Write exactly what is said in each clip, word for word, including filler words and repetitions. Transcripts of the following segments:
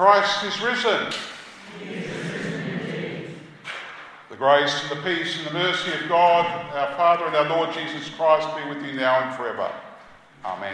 Christ is risen. He is risen indeed. The grace and the peace and the mercy of God, our Father and our Lord Jesus Christ, be with you now and forever. Amen.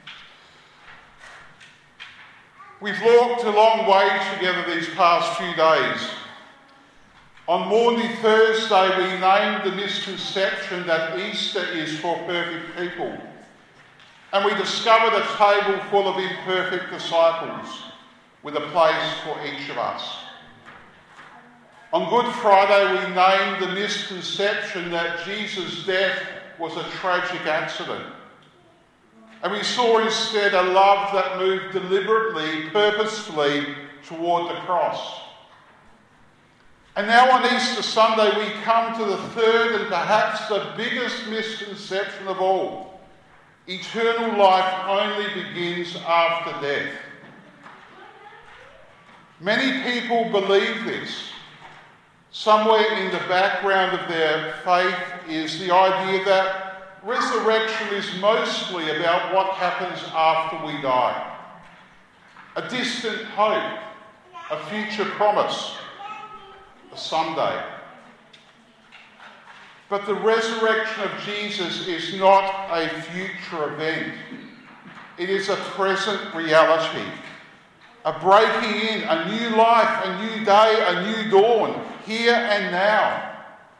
We've walked a long way together these past few days. On Maundy Thursday, we named the misconception that Easter is for perfect people. And we discovered a table full of imperfect disciples with a place for each of us. On Good Friday, we named the misconception that Jesus' death was a tragic accident. And we saw instead a love that moved deliberately, purposefully toward the cross. And now on Easter Sunday, we come to the third and perhaps the biggest misconception of all. Eternal life only begins after death. Many people believe this. Somewhere in the background of their faith is the idea that resurrection is mostly about what happens after we die. A distant hope, a future promise, a someday. But the resurrection of Jesus is not a future event. It is a present reality. A breaking in, a new life, a new day, a new dawn, here and now.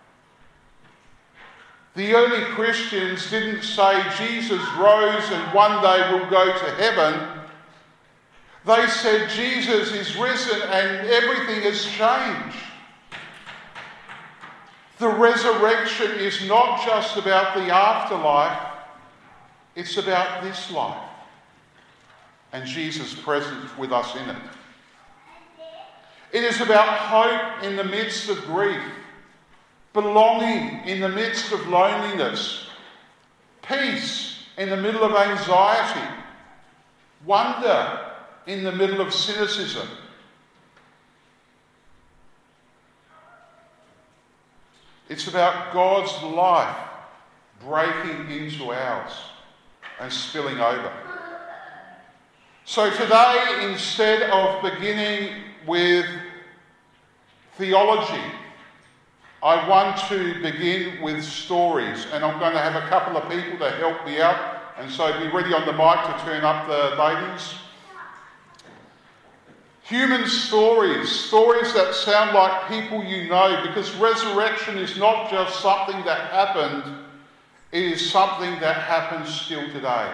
The early Christians didn't say Jesus rose and one day we'll go to heaven. They said Jesus is risen and everything has changed. The resurrection is not just about the afterlife, it's about this life. And Jesus present with us in it. It is about hope in the midst of grief, belonging in the midst of loneliness, peace in the middle of anxiety, wonder in the middle of cynicism. It's about God's life breaking into ours and spilling over. So today, instead of beginning with theology, I want to begin with stories, and I'm going to have a couple of people to help me out, and so be ready on the mic to turn up the ladies. Human stories, stories that sound like people you know, because resurrection is not just something that happened, it is something that happens still today.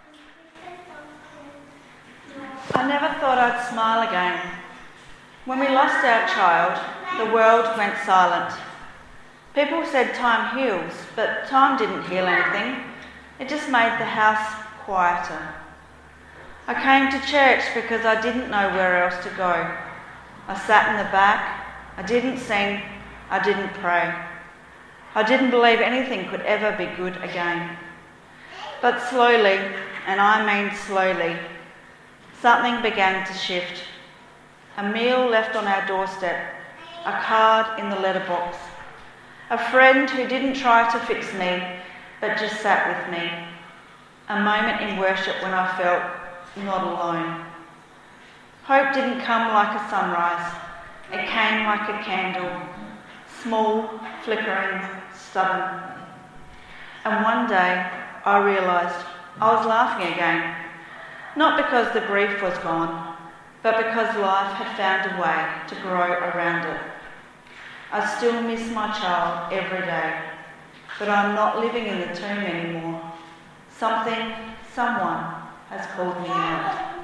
I never thought I'd smile again. When we lost our child, the world went silent. People said time heals, but time didn't heal anything. It just made the house quieter. I came to church because I didn't know where else to go. I sat in the back. I didn't sing. I didn't pray. I didn't believe anything could ever be good again. But slowly, and I mean slowly, something began to shift. A meal left on our doorstep, a card in the letterbox, a friend who didn't try to fix me, but just sat with me, a moment in worship when I felt not alone. Hope didn't come like a sunrise, it came like a candle, small, flickering, stubborn. And one day I realised I was laughing again. Not because the grief was gone, but because life had found a way to grow around it. I still miss my child every day, but I'm not living in the tomb anymore. Something, someone has called me out.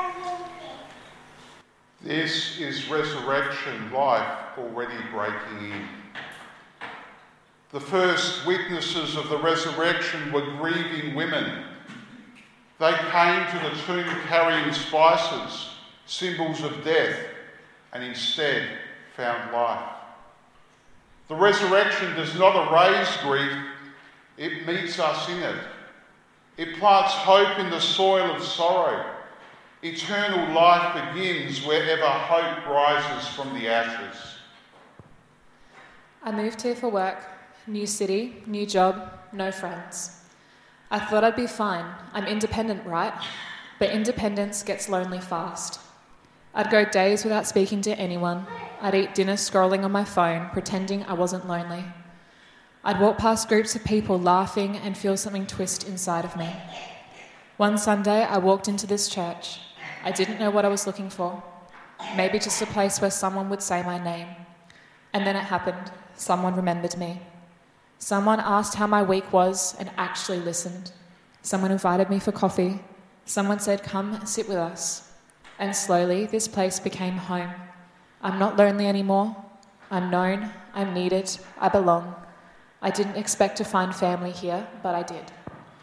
This is resurrection life already breaking in. The first witnesses of the resurrection were grieving women. They came to the tomb carrying spices, symbols of death, and instead found life. The resurrection does not erase grief, it meets us in it. It plants hope in the soil of sorrow. Eternal life begins wherever hope rises from the ashes. I moved here for work, new city, new job, no friends. I thought I'd be fine. I'm independent, right? But independence gets lonely fast. I'd go days without speaking to anyone. I'd eat dinner scrolling on my phone, pretending I wasn't lonely. I'd walk past groups of people laughing and feel something twist inside of me. One Sunday, I walked into this church. I didn't know what I was looking for. Maybe just a place where someone would say my name. And then it happened. Someone remembered me. Someone asked how my week was and actually listened. Someone invited me for coffee. Someone said, "Come and sit with us." And slowly, this place became home. I'm not lonely anymore. I'm known. I'm needed. I belong. I didn't expect to find family here, but I did.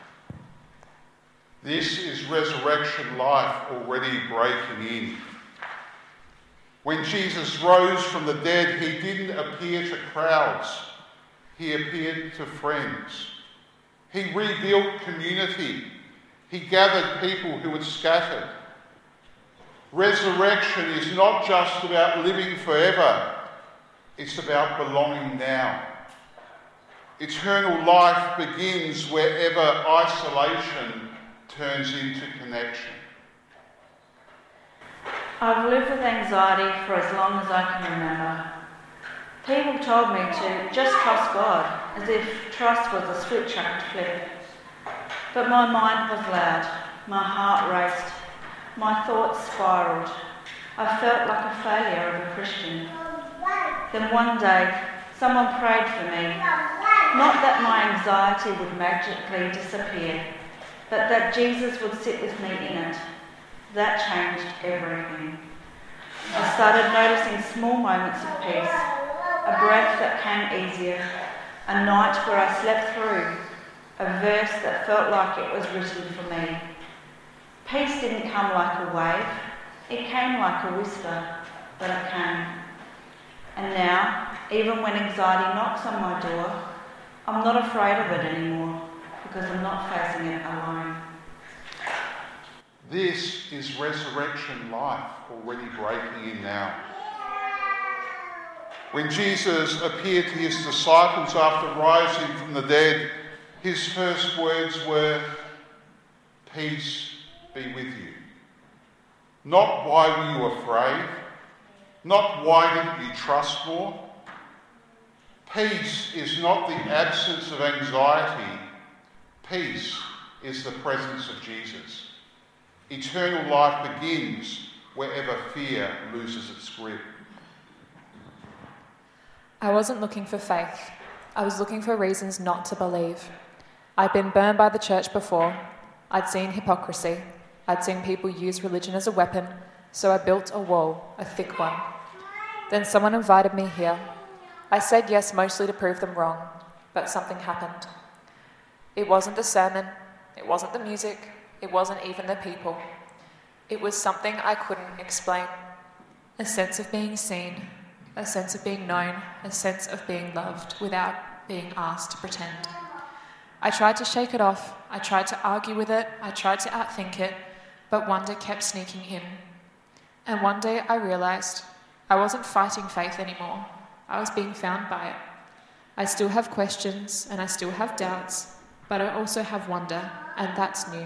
This is resurrection life already breaking in. When Jesus rose from the dead, he didn't appear to crowds. He appeared to friends. He rebuilt community. He gathered people who had scattered. Resurrection is not just about living forever. It's about belonging now. Eternal life begins wherever isolation turns into connection. I've lived with anxiety for as long as I can remember. People told me to just trust God, as if trust was a switch I could flip. But my mind was loud, my heart raced, my thoughts spiralled. I felt like a failure of a Christian. Then one day, someone prayed for me. Not that my anxiety would magically disappear, but that Jesus would sit with me in it. That changed everything. I started noticing small moments of peace, a breath that came easier, a night where I slept through, a verse that felt like it was written for me. Peace didn't come like a wave, it came like a whisper, but it came. And now, even when anxiety knocks on my door, I'm not afraid of it anymore, because I'm not facing it alone. This is resurrection life already breaking in now. When Jesus appeared to his disciples after rising from the dead, his first words were, "Peace be with you." Not why were you afraid, not why didn't you trust more. Peace is not the absence of anxiety. Peace is the presence of Jesus. Eternal life begins wherever fear loses its grip. I wasn't looking for faith. I was looking for reasons not to believe. I'd been burned by the church before. I'd seen hypocrisy. I'd seen people use religion as a weapon, so I built a wall, a thick one. Then someone invited me here. I said yes mostly to prove them wrong, but something happened. It wasn't the sermon, it wasn't the music, it wasn't even the people. It was something I couldn't explain. A sense of being seen, a sense of being known, a sense of being loved without being asked to pretend. I tried to shake it off, I tried to argue with it, I tried to outthink it, but wonder kept sneaking in. And one day I realised I wasn't fighting faith anymore. I was being found by it. I still have questions and I still have doubts, but I also have wonder, and that's new.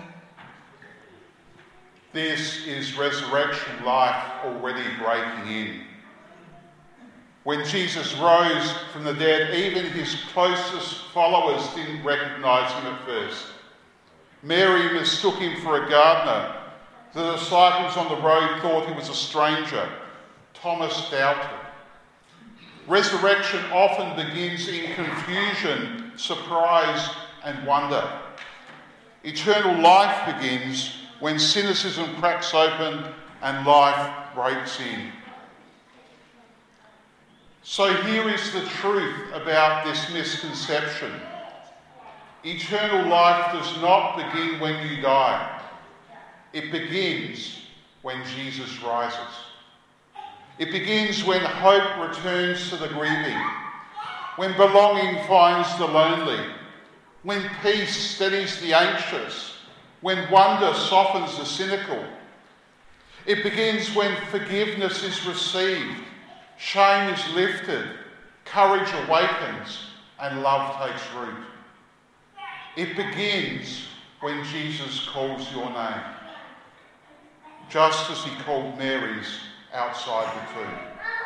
This is resurrection life already breaking in. When Jesus rose from the dead, even his closest followers didn't recognise him at first. Mary mistook him for a gardener. The disciples on the road thought he was a stranger. Thomas doubted. Resurrection often begins in confusion, surprise, and wonder. Eternal life begins when cynicism cracks open and life breaks in. So here is the truth about this misconception. Eternal life does not begin when you die. It begins when Jesus rises. It begins when hope returns to the grieving, when belonging finds the lonely, when peace steadies the anxious, when wonder softens the cynical. It begins when forgiveness is received, shame is lifted, courage awakens, and love takes root. It begins when Jesus calls your name, just as he called Mary's outside the tomb.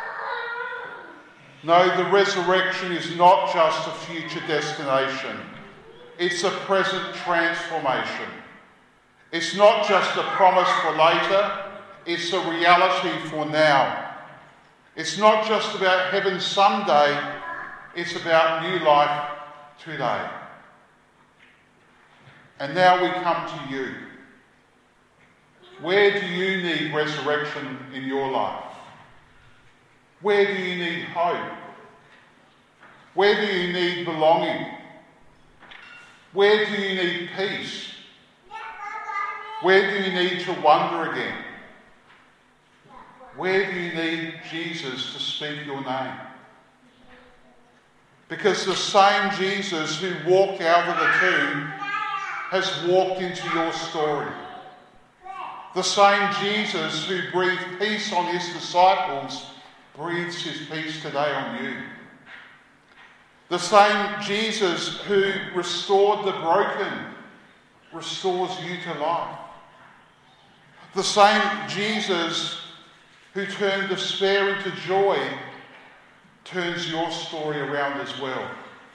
No, the resurrection is not just a future destination. It's a present transformation. It's not just a promise for later, it's a reality for now. It's not just about heaven someday, it's about new life today. And now we come to you. Where do you need resurrection in your life? Where do you need hope? Where do you need belonging? Where do you need peace? Where do you need to wonder again? Where do you need Jesus to speak your name? Because the same Jesus who walked out of the tomb has walked into your story. The same Jesus who breathed peace on his disciples breathes his peace today on you. The same Jesus who restored the broken restores you to life. The same Jesus who turned despair into joy turns your story around as well.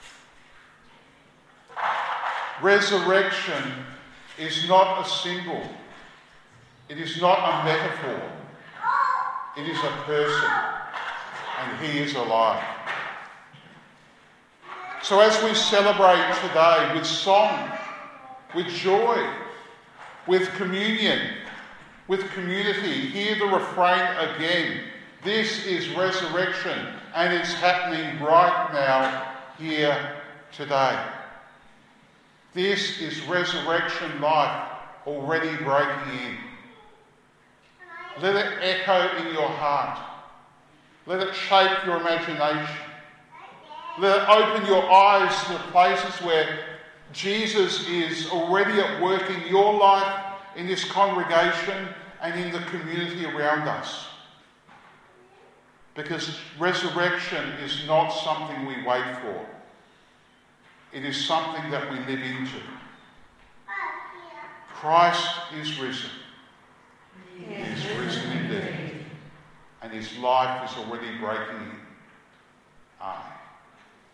Resurrection is not a symbol. It is not a metaphor. It is a person, and he is alive. So as we celebrate today with song, with joy, with communion, with community, hear the refrain again. This is resurrection, and it's happening right now, here, today. This is resurrection life already breaking in. Let it echo in your heart. Let it shape your imagination. Let it open your eyes to the places where Jesus is already at work in your life, in this congregation, and in the community around us. Because resurrection is not something we wait for. It is something that we live into. Christ is risen. He is risen indeed. And his life is already breaking in. Amen.